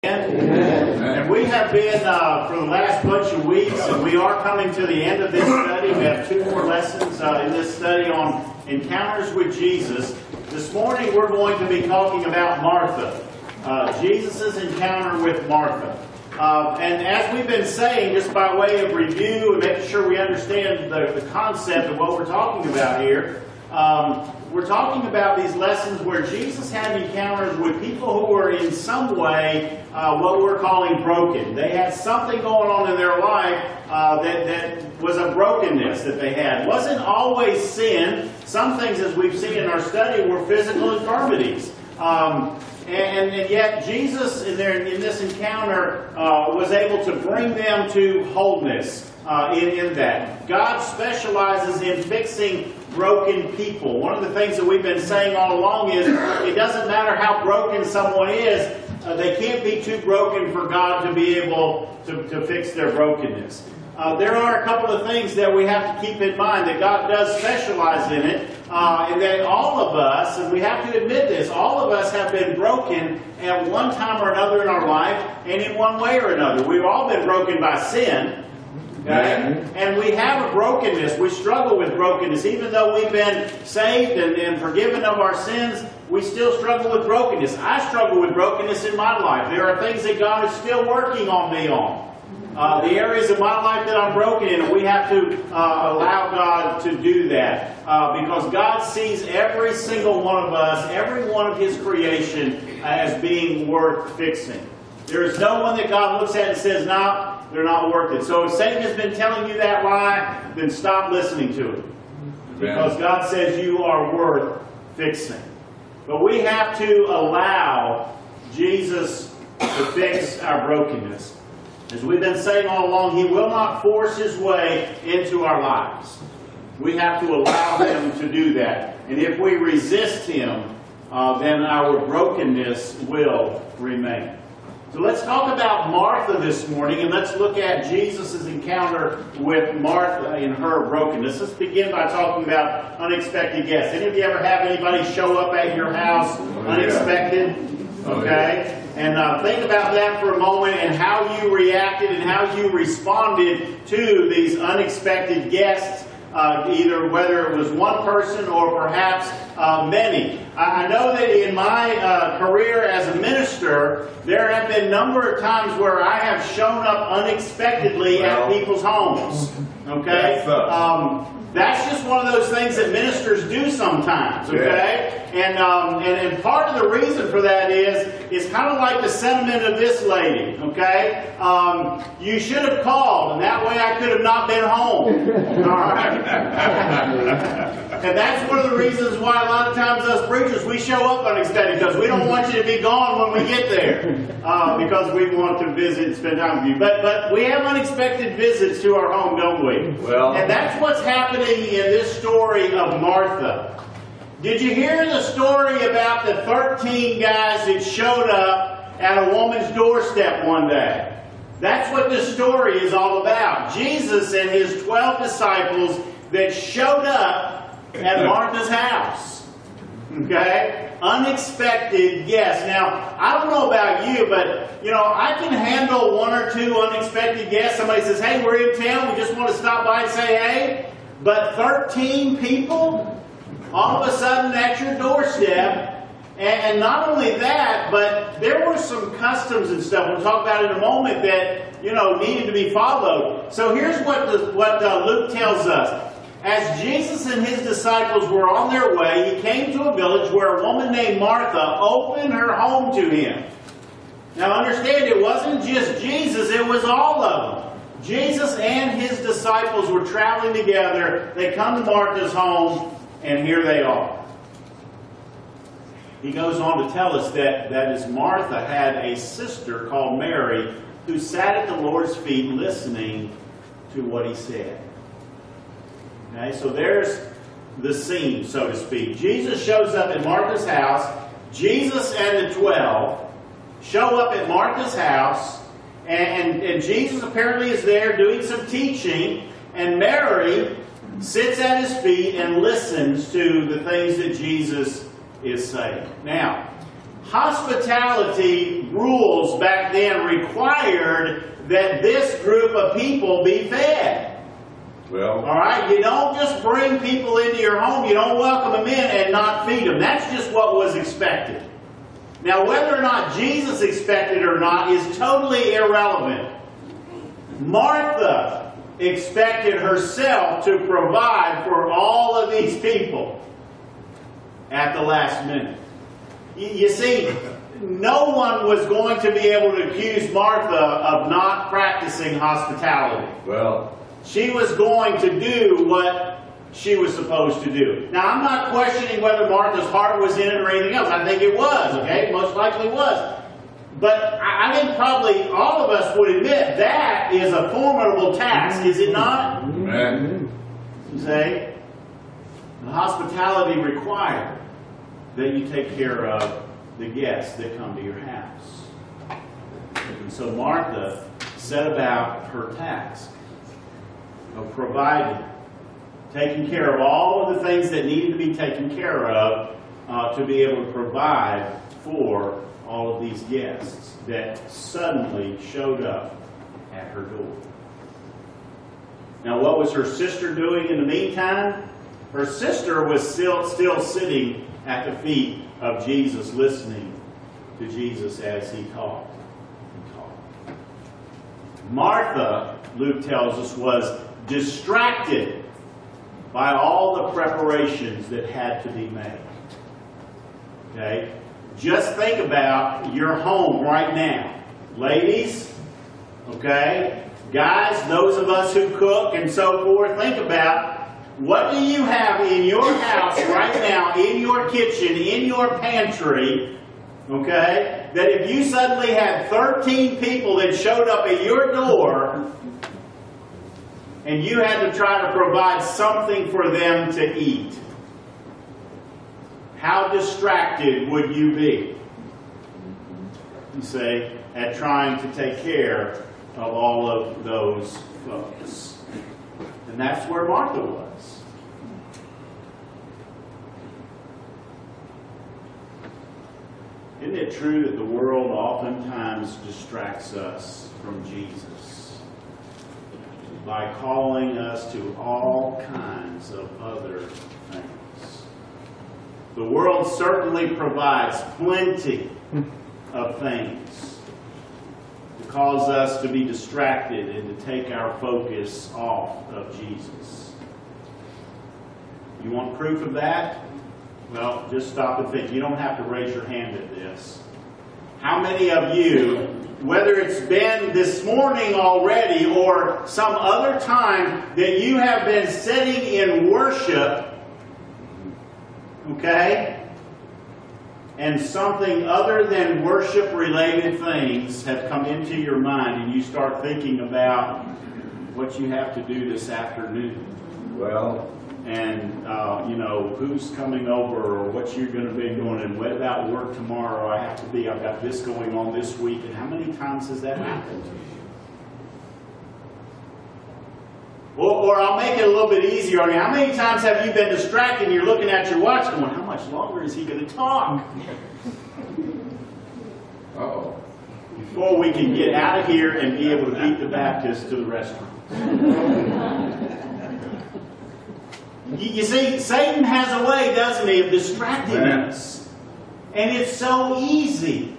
Amen. And we have been, for the last bunch of weeks, and we are coming to the end of this study. We have two more lessons in this study on encounters with Jesus. This morning we're going to be talking about Martha. Jesus' encounter with Martha. And as we've been saying, just by way of review and making sure we understand the concept of what we're talking about here, we're talking about these lessons where Jesus had encounters with people who were in some way what we're calling broken. They had something going on in their life that was a brokenness that they had. It wasn't always sin. Some things, as we've seen in our study, were physical infirmities. And yet Jesus, in this encounter, was able to bring them to wholeness in that. God specializes in fixing broken people. One of the things that we've been saying all along is it doesn't matter how broken someone is, they can't be too broken for God to be able to fix their brokenness. There are a couple of things that we have to keep in mind, that God does specialize in it, and that all of us, and we have to admit this, all of us have been broken at one time or another in our life, and in one way or another. We've all been broken by sin. Okay? And we have a brokenness. We struggle with brokenness. Even though we've been saved and forgiven of our sins, we still struggle with brokenness. I struggle with brokenness in my life. There are things that God is still working on me on. The areas of my life that I'm broken in, we have to allow God to do that. Because God sees every single one of us, every one of His creation, as being worth fixing. There is no one that God looks at and says, no, they're not worth it. So if Satan has been telling you that lie, then stop listening to it. Because God says you are worth fixing. But we have to allow Jesus to fix our brokenness. As we've been saying all along, He will not force His way into our lives. We have to allow Him to do that. And if we resist Him, then our brokenness will remain. So let's talk about Martha this morning, and let's look at Jesus' encounter with Martha in her brokenness. Let's begin by talking about unexpected guests. Any of you ever have anybody show up at your house unexpected? Okay? And think about that for a moment and how you reacted and how you responded to these unexpected guests, either whether it was one person or perhaps many. I know that in my career as a minister, there have been a number of times where I have shown up unexpectedly at people's homes. Okay? That's just one of those things that ministers do sometimes, okay? And part of the reason for that is kind of like the sentiment of this lady, okay? You should have called, and that way I could have not been home, all right? And that's one of the reasons why a lot of times us preachers, we show up unexpected, because we don't want you to be gone when we get there, because we want to visit and spend time with you. But we have unexpected visits to our home, don't we? Well, and that's what's happening in this story of Martha. Did you hear the story about the 13 guys that showed up at a woman's doorstep one day? That's what this story is all about. Jesus and His 12 disciples that showed up at Martha's house. Okay? Unexpected guests. Now, I don't know about you, but, I can handle one or two unexpected guests. Somebody says, hey, we're in town, we just want to stop by and say hey. But 13 people, all of a sudden at your doorstep, and not only that, but there were some customs and stuff we'll talk about in a moment that, needed to be followed. So here's what Luke tells us. As Jesus and His disciples were on their way, He came to a village where a woman named Martha opened her home to Him. Now understand, it wasn't just Jesus, it was all of them. Jesus and His disciples were traveling together. They come to Martha's home, and here they are. He goes on to tell us that as Martha had a sister called Mary who sat at the Lord's feet listening to what He said. Okay, so there's the scene, so to speak. Jesus shows up at Martha's house. Jesus and the 12 show up at Martha's house. And Jesus apparently is there doing some teaching. And Mary sits at His feet and listens to the things that Jesus is saying. Now, hospitality rules back then required that this group of people be fed. Well, All right? You don't just bring people into your home, you don't welcome them in and not feed them. That's just what was expected. Now, whether or not Jesus expected or not is totally irrelevant. Martha expected herself to provide for all of these people at the last minute. You see, no one was going to be able to accuse Martha of not practicing hospitality. well, She was going to do what she was supposed to do. Now, I'm not questioning whether Martha's heart was in it or anything else. I think it was, okay? Most likely was. But I think probably all of us would admit that is a formidable task, is it not? amen. You say? The hospitality required that you take care of the guests that come to your house. And so Martha set about her task of providing, taking care of all of the things that needed to be taken care of to be able to provide for all of these guests that suddenly showed up at her door. Now, what was her sister doing in the meantime? Her sister was still sitting at the feet of Jesus, listening to Jesus as he taught. Martha, Luke tells us, was distracted by all the preparations that had to be made. Okay? Just think about your home right now. Ladies, okay? Guys, those of us who cook and so forth, think about what do you have in your house right now, in your kitchen, in your pantry, okay? That if you suddenly had 13 people that showed up at your door and you had to try to provide something for them to eat, how distracted would you be, you say, at trying to take care of all of those folks? And that's where Martha was. Isn't it true that the world oftentimes distracts us from Jesus by calling us to all kinds of other things? The world certainly provides plenty of things to cause us to be distracted and to take our focus off of Jesus. You want proof of that? Well, just stop and think. You don't have to raise your hand at this. How many of you, whether it's been this morning already or some other time, that you have been sitting in worship, okay, and something other than worship-related things have come into your mind and you start thinking about what you have to do this afternoon? Well, And, who's coming over or what you're going to be doing and what about work tomorrow? I've got this going on this week. And how many times has that happened to you? Or I'll make it a little bit easier on you. How many times have you been distracted and you're looking at your watch going, how much longer is he going to talk? uh-oh. Before we can get out of here and be able to beat the Baptist to the restaurant. You see, Satan has a way, doesn't he, of distracting us. And it's so easy.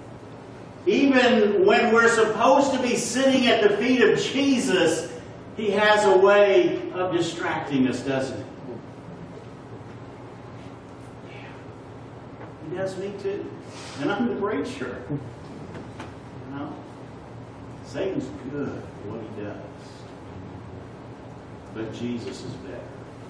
Even when we're supposed to be sitting at the feet of Jesus, he has a way of distracting us, doesn't he? Yeah. He does me too. And I'm the preacher. You know? Satan's good at what he does. But Jesus is better.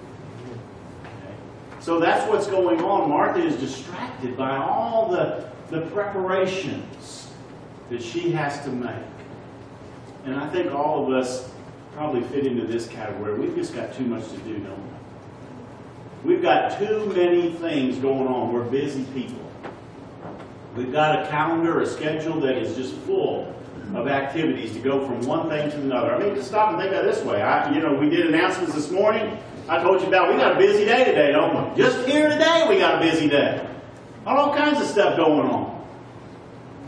So that's what's going on. Martha is distracted by all the preparations that she has to make. And I think all of us probably fit into this category. We've just got too much to do, don't we? We've got too many things going on. We're busy people. We've got a calendar, a schedule that is just full of activities to go from one thing to another. I mean, just stop and think of it this way. We did announcements this morning. I told you about, we got a busy day today, don't we? Just here today, we got a busy day. All kinds of stuff going on.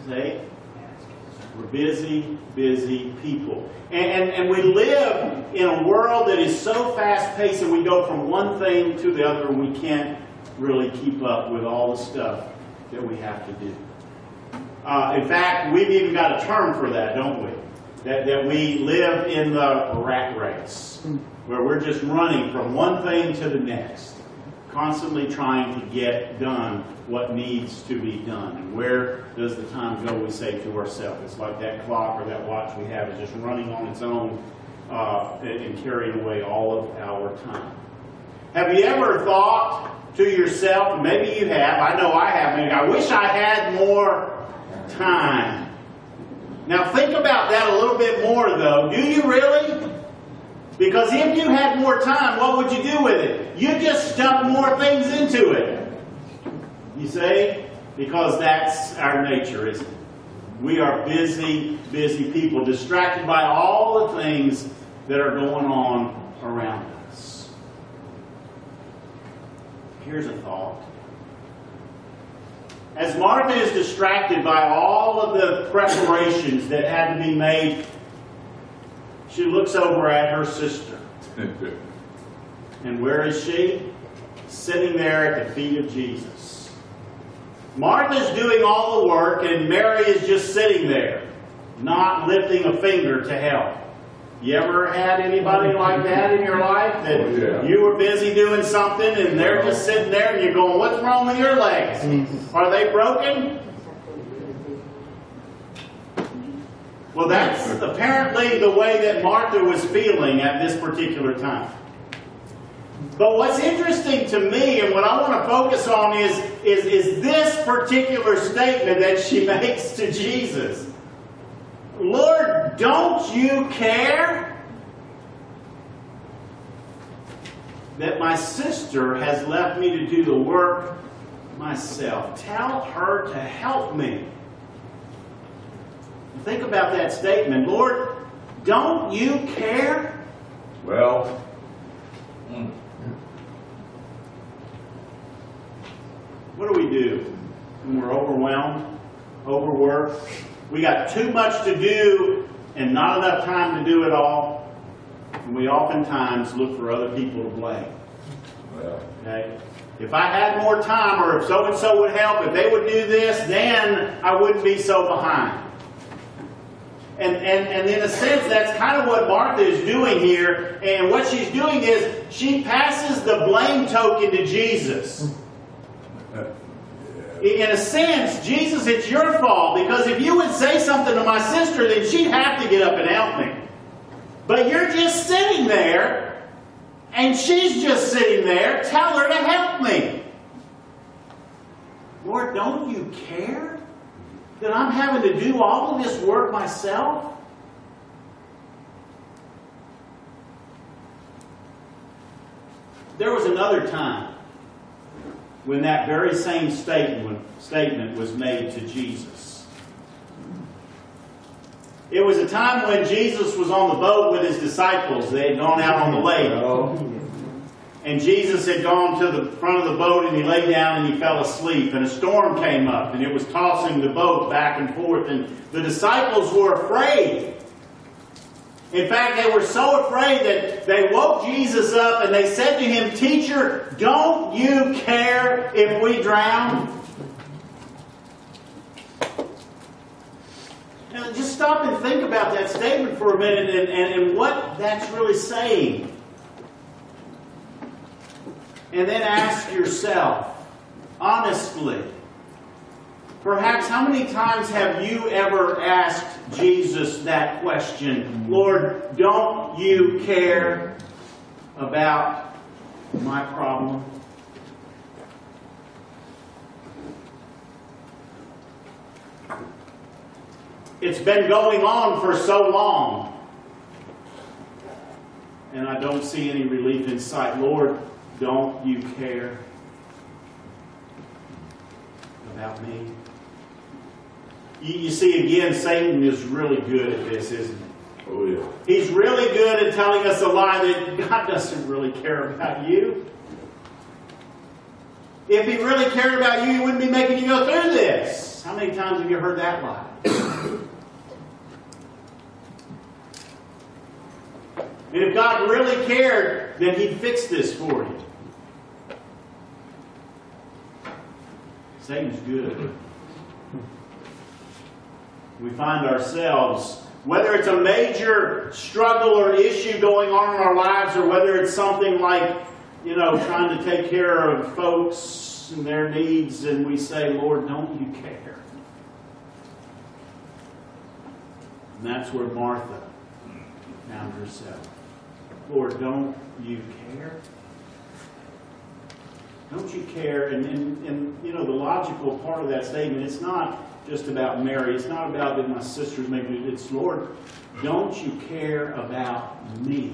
See? We're busy, busy people. And we live in a world that is so fast-paced and we go from one thing to the other and we can't really keep up with all the stuff that we have to do. In fact, we've even got a term for that, don't we? That we live in the rat race, where we're just running from one thing to the next, constantly trying to get done what needs to be done. And where does the time go, we say to ourselves? It's like that clock or that watch we have is just running on its own and carrying away all of our time. Have you ever thought to yourself, maybe you have, I know I have, maybe, I wish I had more time. Now think about that a little bit more though. Do you really? Because if you had more time, what would you do with it? You just stuff more things into it. You see? Because that's our nature, isn't it? We are busy, busy people, distracted by all the things that are going on around us. Here's a thought. As Martha is distracted by all of the preparations that had to be made, she looks over at her sister. And where is she? Sitting there at the feet of Jesus. Martha's doing all the work and Mary is just sitting there, not lifting a finger to help. You ever had anybody like that in your life? That you were busy doing something and they're just sitting there and you're going, what's wrong with your legs? Are they broken? Well, that's apparently the way that Martha was feeling at this particular time. But what's interesting to me and what I want to focus on is this particular statement that she makes to Jesus. Lord, don't you care that my sister has left me to do the work myself? Tell her to help me. Think about that statement. Lord, don't you care? Well, what do we do when we're overwhelmed, overworked? We got too much to do and not enough time to do it all. And we oftentimes look for other people to blame. Okay? If I had more time, or if so-and-so would help, if they would do this, then I wouldn't be so behind. And in a sense, that's kind of what Martha is doing here. And what she's doing is she passes the blame token to Jesus. In a sense, Jesus, it's your fault, because if you would say something to my sister, then she'd have to get up and help me. But you're just sitting there, and she's just sitting there. Tell her to help me. Lord, don't you care that I'm having to do all of this work myself? There was another time when that very same statement was made to Jesus. It was a time when Jesus was on the boat with his disciples. They had gone out on the lake. And Jesus had gone to the front of the boat and he lay down and he fell asleep. And a storm came up and it was tossing the boat back and forth. And the disciples were afraid. In fact, they were so afraid that they woke Jesus up and they said to him, "Teacher, don't you care if we drown?" Now, just stop and think about that statement for a minute and what that's really saying. And then ask yourself, honestly, perhaps how many times have you ever asked Jesus that question? Lord, don't you care about my problem? It's been going on for so long, and I don't see any relief in sight. Lord, don't you care about me? You see, again, Satan is really good at this, isn't he? oh yeah. He's really good at telling us a lie that God doesn't really care about you. If he really cared about you, he wouldn't be making you go through this. this. How many times have you heard that lie? And if God really cared, then He'd fix this for you. Satan's good. We find ourselves, whether it's a major struggle or issue going on in our lives, or whether it's something like, trying to take care of folks and their needs, and we say, Lord, don't you care? And that's where Martha found herself. Lord, don't you care? Don't you care? And the logical part of that statement, it's not just about Mary. It's not about that my sister's making it. It's, Lord, don't you care about me?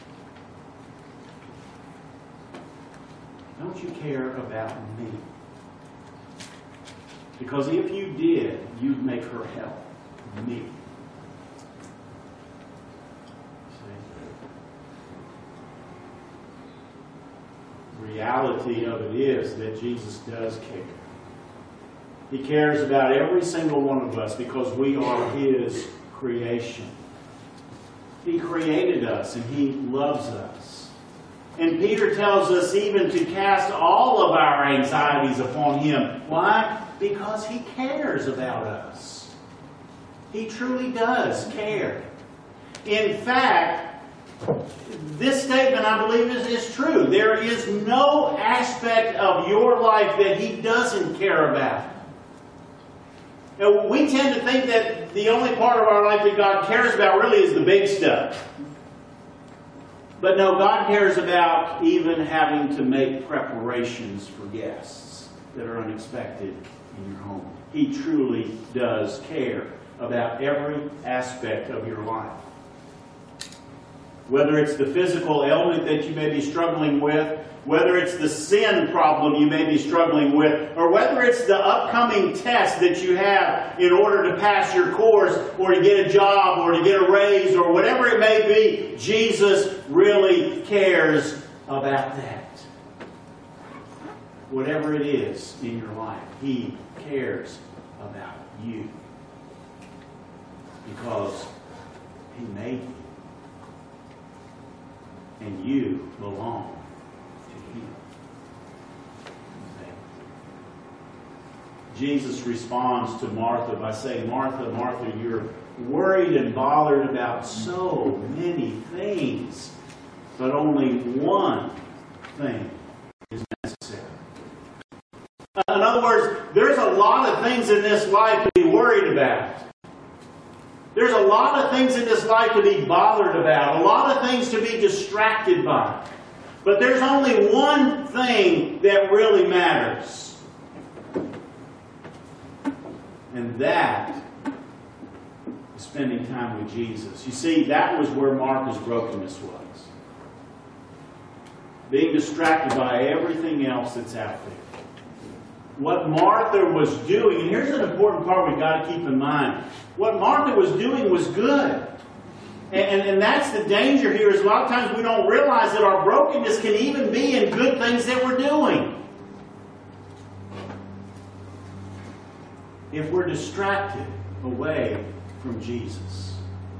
Don't you care about me? Because if you did, you'd make her help me. The reality of it is that Jesus does care. He cares about every single one of us because we are His creation. He created us and He loves us. And Peter tells us even to cast all of our anxieties upon Him. Why? Because He cares about us. He truly does care. In fact, this statement, I believe, is true. There is no aspect of your life that He doesn't care about. Now, we tend to think that the only part of our life that God cares about really is the big stuff. But no, God cares about even having to make preparations for guests that are unexpected in your home. He truly does care about every aspect of your life. Whether it's the physical ailment that you may be struggling with, whether it's the sin problem you may be struggling with, or whether it's the upcoming test that you have in order to pass your course, or to get a job, or to get a raise, or whatever it may be, Jesus really cares about that. Whatever it is in your life, He cares about you. Because He made you. And you belong to Him. Jesus responds to Martha by saying, Martha, Martha, you're worried and bothered about so many things, but only one thing is necessary. In other words, there's a lot of things in this life to be worried about. There's a lot of things in this life to be bothered about, a lot of things to be distracted by. But there's only one thing that really matters. And that is spending time with Jesus. You see, that was where Martha's brokenness was. Being distracted by everything else that's out there. What Martha was doing, and here's an important part we've got to keep in mind. What Martha was doing was good. And that's the danger here, is a lot of times we don't realize that our brokenness can even be in good things that we're doing. If we're distracted away from Jesus.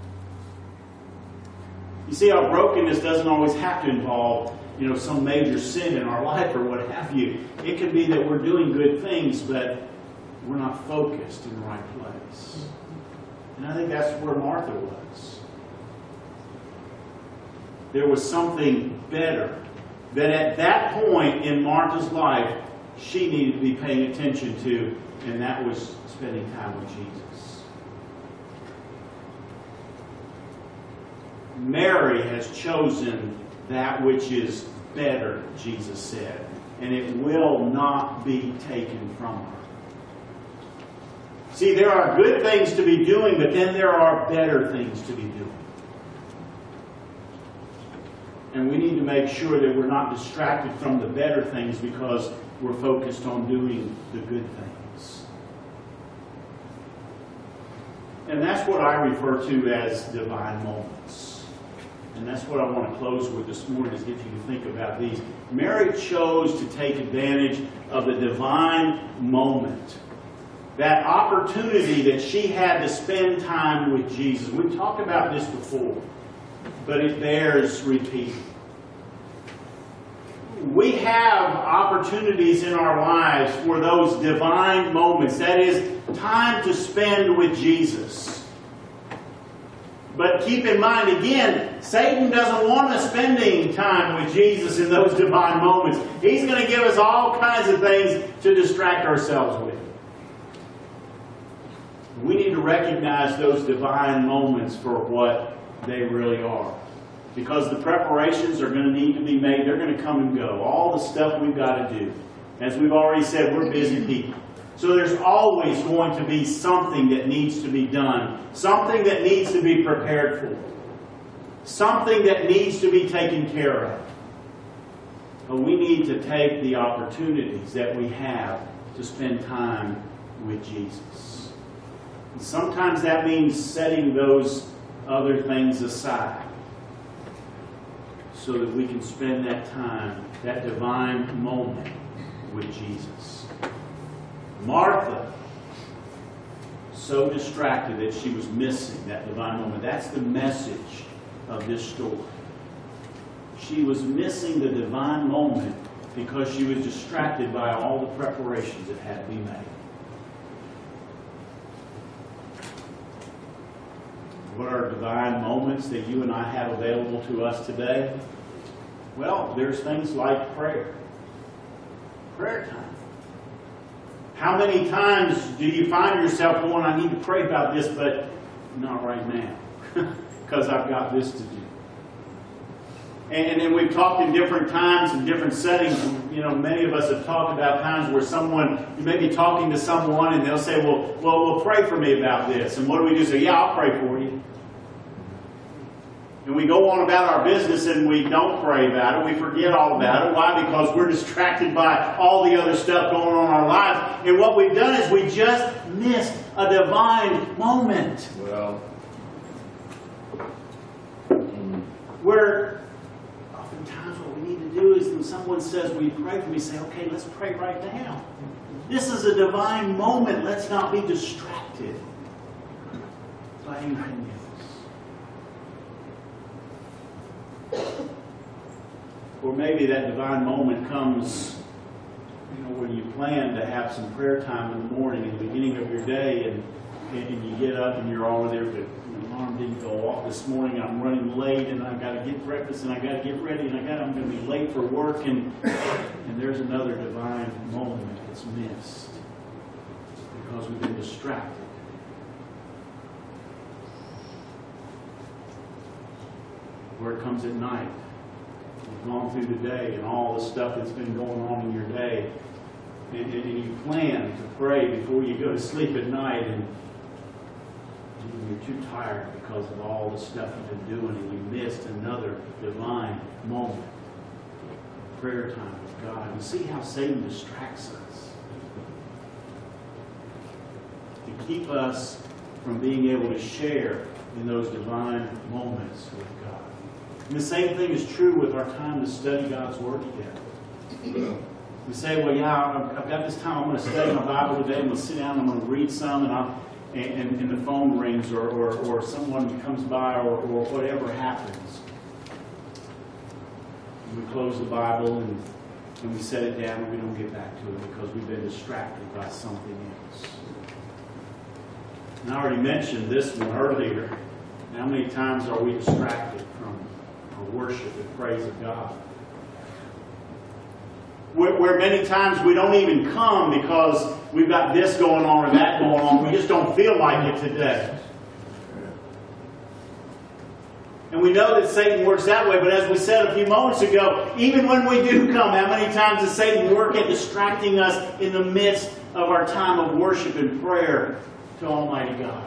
You see, our brokenness doesn't always have to involve some major sin in our life or what have you. It can be that we're doing good things, but we're not focused in the right place. And I think that's where Martha was. There was something better that at that point in Martha's life she needed to be paying attention to, and that was spending time with Jesus. Mary has chosen that which is better, Jesus said, and it will not be taken from her. See, there are good things to be doing, but then there are better things to be doing. And we need to make sure that we're not distracted from the better things because we're focused on doing the good things. And that's what I refer to as divine moments. And that's what I want to close with this morning, is get you to think about these. Mary chose to take advantage of the divine moment that opportunity that she had to spend time with Jesus. We've talked about this before, but it bears repeating. We have opportunities in our lives for those divine moments. That is, time to spend with Jesus. But keep in mind, again, Satan doesn't want us spending time with Jesus in those divine moments. He's going to give us all kinds of things to distract ourselves with. We need to recognize those divine moments for what they really are. Because the preparations are going to need to be made. They're going to come and go. All the stuff we've got to do. As we've already said, we're busy people. So there's always going to be something that needs to be done. Something that needs to be prepared for. Something that needs to be taken care of. But we need to take the opportunities that we have to spend time with Jesus. And sometimes that means setting those other things aside, so that we can spend that time, that divine moment with Jesus. Martha, so distracted that she was missing that divine moment. That's the message of this story. She was missing the divine moment because she was distracted by all the preparations that had to be made. What are divine moments that you and I have available to us today? Well, there's things like prayer. Prayer time. How many times do you find yourself going, I need to pray about this, but not right now, because I've got this to do. And then we've talked in different times and different settings. You know, many of us have talked about times where you may be talking to someone and they'll say, well, pray for me about this. And what do we do? Say, yeah, I'll pray for you. And we go on about our business and we don't pray about it. We forget all about it. Why? Because we're distracted by all the other stuff going on in our lives. And what we've done is we just missed a divine moment. Well. Where oftentimes what we need to do is when someone says, will you pray for me? Say, okay, let's pray right now. This is a divine moment. Let's not be distracted by anything else. Or maybe that divine moment comes, when you plan to have some prayer time in the morning, in the beginning of your day, and you get up and you're all there, but the alarm didn't go off this morning, I'm running late, and I've got to get breakfast, and I've got to get ready, and I'm going to be late for work, and there's another divine moment that's missed because we've been distracted. Where it comes at night. You've gone through the day and all the stuff that's been going on in your day. And you plan to pray before you go to sleep at night, and you're too tired because of all the stuff you've been doing, and you missed another divine moment. Prayer time with God. You see how Satan distracts us to keep us from being able to share in those divine moments with God. And the same thing is true with our time to study God's Word together. We say, well, yeah, I've got this time. I'm going to study my Bible today. I'm going to sit down. I'm going to read some, and the phone rings, or someone comes by, or whatever happens. And we close the Bible and we set it down, and we don't get back to it because we've been distracted by something else. And I already mentioned this one earlier. How many times are we distracted from our worship and praise of God? Where many times we don't even come because we've got this going on or that going on. We just don't feel like it today. And we know that Satan works that way, but as we said a few moments ago, even when we do come, how many times does Satan work at distracting us in the midst of our time of worship and prayer to Almighty God?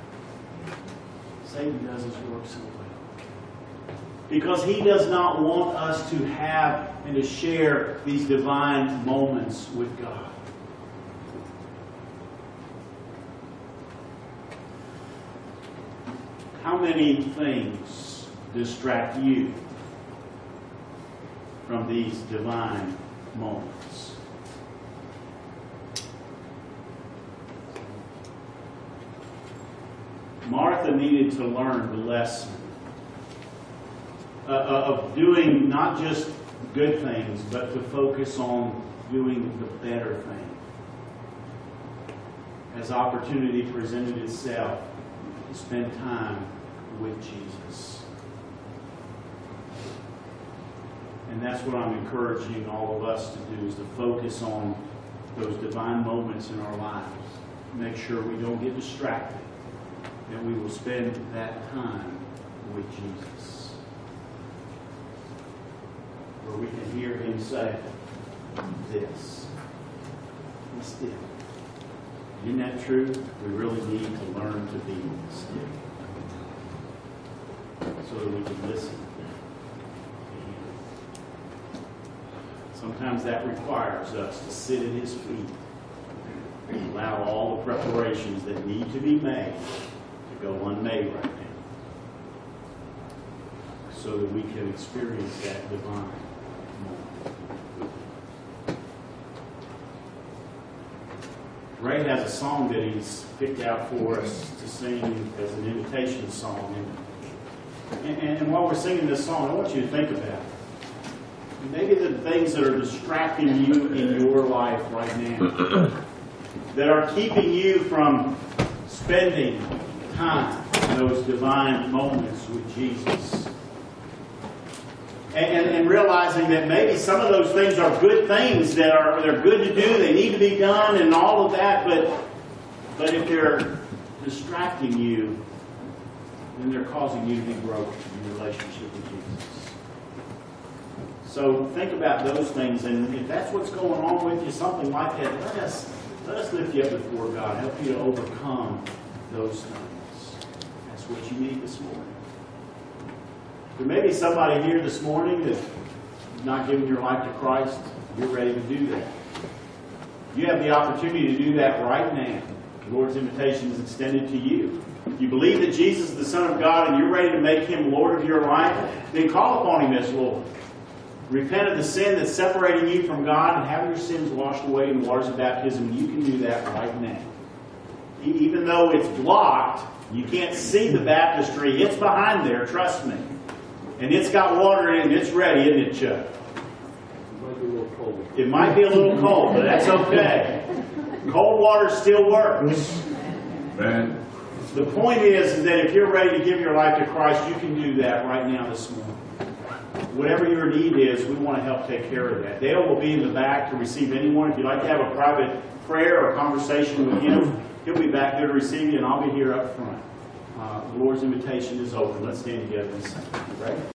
Satan does his work so well. Because he does not want us to have and to share these divine moments with God. How many things distract you from these divine moments? Martha needed to learn the lesson of doing not just good things, but to focus on doing the better thing. As opportunity presented itself to spend time with Jesus. And that's what I'm encouraging all of us to do, is to focus on those divine moments in our lives. Make sure we don't get distracted, and we will spend that time with Jesus. Where we can hear Him say, this. Be still. Isn't that true? We really need to learn to be still, so that we can listen. Sometimes that requires us to sit at His feet and allow all the preparations that need to be made to go unmade right now, so that we can experience that divine moment. Ray has a song that he's picked out for us to sing as an invitation song. And while we're singing this song, I want you to think about it. Maybe the things that are distracting you in your life right now, that are keeping you from spending time in those divine moments with Jesus. And realizing that maybe some of those things are good things, they're good to do, they need to be done and all of that, but if they're distracting you, then they're causing you to be broken in your relationship with Jesus. So think about those things, and if that's what's going on with you, something like that, let us lift you up before God, help you to overcome those things. That's what you need this morning. There may be somebody here this morning that's not giving your life to Christ. You're ready to do that. You have the opportunity to do that right now. The Lord's invitation is extended to you. If you believe that Jesus is the Son of God and you're ready to make Him Lord of your life, then call upon Him as Lord. Repent of the sin that's separating you from God and have your sins washed away in the waters of baptism. You can do that right now. Even though it's blocked, you can't see the baptistry. It's behind there, trust me. And it's got water in it, and it's ready, isn't it, Chuck? It might be a little cold, but that's okay. Cold water still works. Man. The point is that if you're ready to give your life to Christ, you can do that right now this morning. Whatever your need is, we want to help take care of that. Dale will be in the back to receive anyone. If you'd like to have a private prayer or conversation with him, he'll be back there to receive you, and I'll be here up front. The Lord's invitation is open. Let's stand together and sing. Right?